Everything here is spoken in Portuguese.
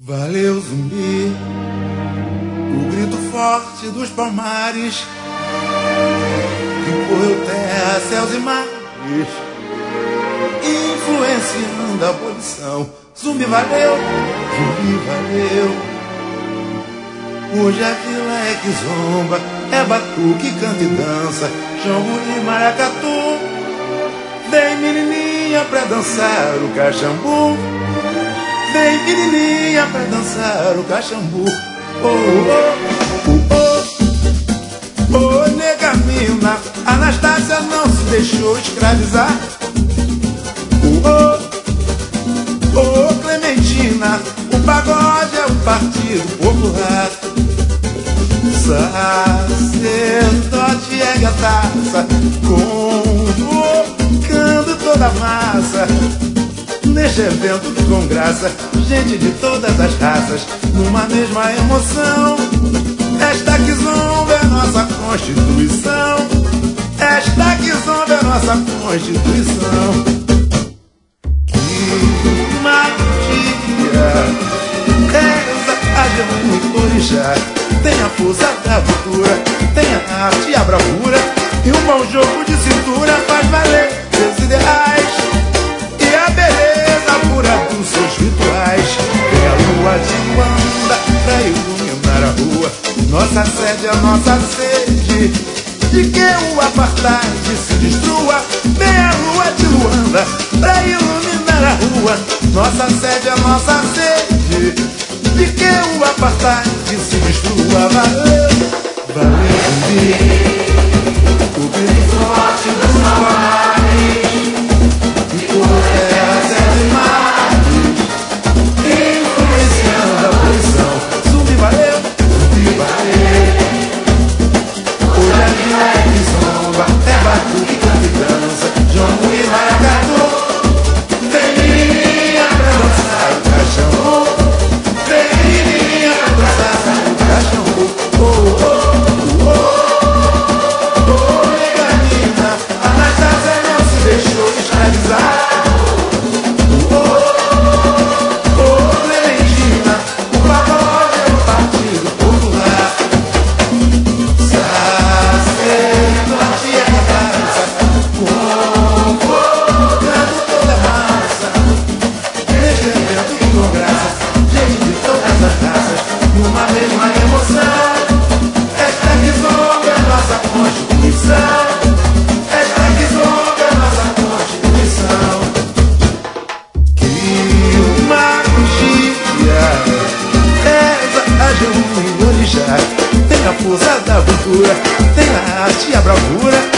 Valeu, Zumbi, o grito forte dos palmares que correu terra, céus e mares, influenciando a abolição. Zumbi valeu, Zumbi valeu. Hoje a vila é que zomba, é batuque, canta e dança, jongo e maracatu. Vem menininha pra dançar o cachambu, vem menininha pra dançar o cachambu. Oh, oh, oh, oh, nega mina, Anastácia não se deixou escravizar. Oh, oh, Clementina, o pagode é o Partido Popular. Sacerdote ergue a taça, convocando toda a massa neste evento com graça, gente de todas as raças, numa mesma emoção. Esta que zomba é nossa Constituição, esta que zomba é nossa Constituição. Que magia, reza a Jesus e orixá, tem a força da cultura, tem a arte e a bravura, e um bom jogo de cintura faz valer seus ideais e a beleza pura dos seus rituais. Tem a lua de Luanda pra iluminar a rua, nossa sede é a nossa sede, de que o apartheid se destrua. Tem a lua de Luanda pra iluminar a rua, nossa sede é a nossa sede, de que o apartheid se destrua. Valeu, valeu, Zumbi, o grito forte dos palmares que correu terra, céus e mares, influenciando a abolição. Zumbi valeu, Zumbi valeu. Hoje a vila é que zomba, é batuque, canta e dança, jongo e maracatu. Vem menininha pra dançar o cachambu, vem menininha pra dançar o cachambu. Oh, oh, oh, oh, oh, nega mina, Anastácia não se deixou escravizar. Oh, oh, oh, Clementina, o pagode é o Partido Popular. Sacerdote é a dança, convocando toda a massa neste evento com graça, gente de todas as raças, numa mesma emoção. Esta que zomba é nossa Constituição, esta que zomba é nossa Constituição. Que magia, reza a Jesus e orixá, tem a força da cultura, tem a arte e a bravura,